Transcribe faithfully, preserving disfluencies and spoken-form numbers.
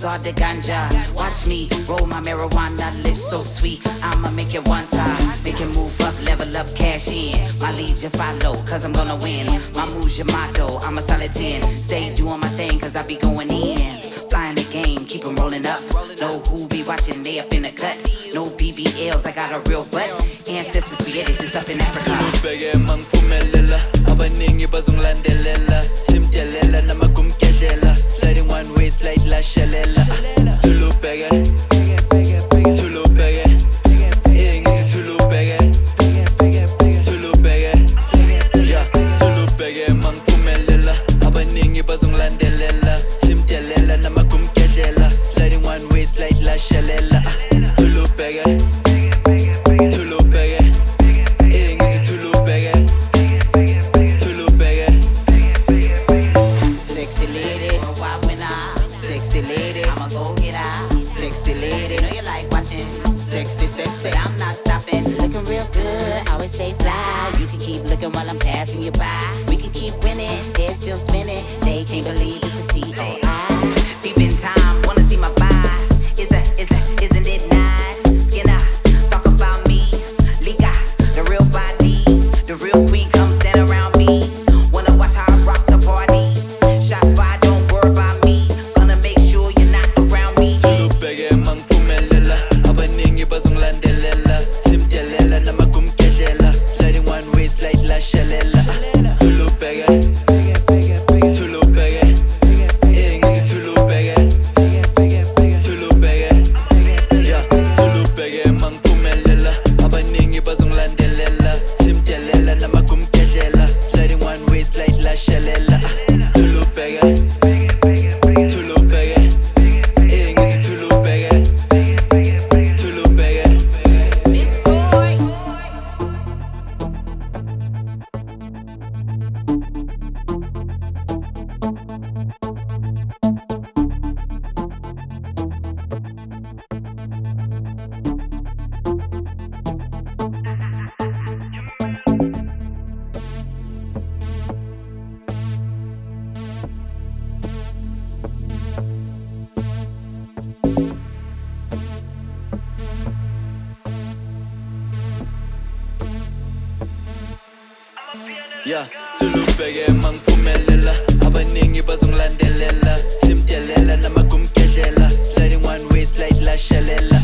bros or the ganja. Watch me roll my marijuana, lips so sweet. I'ma make you one time, make you move up, level up, cash in. My lead you follow, cause I'm gonna win. My moves your motto, I'm a solid ten. Stay doing my thing, cause I be going in. Flying the game, keep 'em rolling up. Know who be watching, they up in the cut. No B B Ls, I got a real butt. Ancestors created this up in Africa. Tulubheke mangiphumelela, abaningi bazongilandelela. Simdelela namakumkedlela, sliding one way, slide lashelela. Tulubheke, tulubheke, ingithi tulubheke, tulubheke, yeah. Tulubheke mangiphumelela, abaningi bazongilandelela. Simdelela namakumkedlela, sliding one way, slide lashelela. Tulubheke, tulubheke, ingithi tulubheke, tulubheke. Sexy lady, why when I sexy lady, I'ma go get out. Sexy lady, know you like watching. Sexy, sexy, I'm not stopping. Looking real good, always stay fly. You can keep looking while I'm passing you by. We can keep winning, head still spinning. They can't believe it's a T O I. Deep in time, wanna see my vibe. Is a, is a, isn't it nice? Skinner, talk about me. Lika, the real body, the real queen, come stand around me. Wanna watch how I rock the party? Shots fired, don't worry about me. Gonna make sure you're not around me. Tulubheke mangiphumelela, abaningi bazongilandelela. Simdelela namakumkedlela, sliding one way, slide lashelela. Tulubheke, tulubheke, ingithi tulubheke, tulubheke, yeah. Tulubheke mangiphumelela, abaningi bazongilandelela. Simdelela namakumkedlela, sliding one way, slide lashelela. Tulubheke, tulubheke, ingithi tulubheke, tulubheke. Miss Toy. Yeah, tulubheke mangiphumelela, abaningi bazongilandelela. Simdelela namakumkedlela, sliding one way, slide lashelela.